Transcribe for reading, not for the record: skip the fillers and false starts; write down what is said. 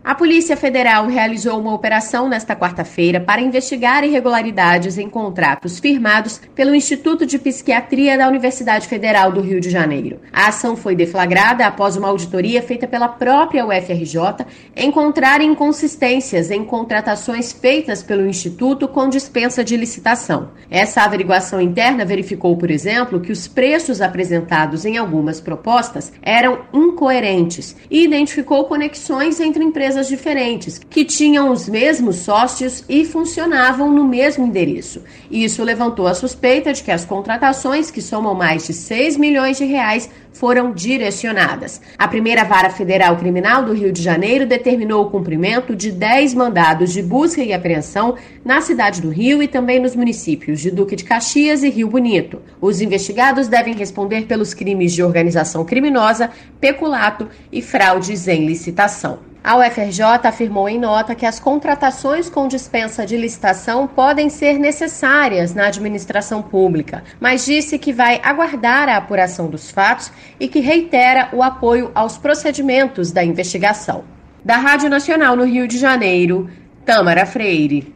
A Polícia Federal realizou uma operação nesta quarta-feira para investigar irregularidades em contratos firmados pelo Instituto de Psiquiatria da Universidade Federal do Rio de Janeiro. A ação foi deflagrada após uma auditoria feita pela própria UFRJ encontrar inconsistências em contratações feitas pelo Instituto com dispensa de licitação. Essa averiguação interna verificou, por exemplo, que os preços apresentados em algumas propostas eram incoerentes e identificou conexões entre empresas diferentes, que tinham os mesmos sócios e funcionavam no mesmo endereço. Isso levantou a suspeita de que as contratações, que somam mais de 6 milhões de reais, foram direcionadas. A primeira Vara Federal Criminal do Rio de Janeiro determinou o cumprimento de 10 mandados de busca e apreensão na cidade do Rio e também nos municípios de Duque de Caxias e Rio Bonito. Os investigados devem responder pelos crimes de organização criminosa, peculato e fraudes em licitação. A UFRJ afirmou em nota que as contratações com dispensa de licitação podem ser necessárias na administração pública, mas disse que vai aguardar a apuração dos fatos e que reitera o apoio aos procedimentos da investigação. Da Rádio Nacional no Rio de Janeiro, Tâmara Freire.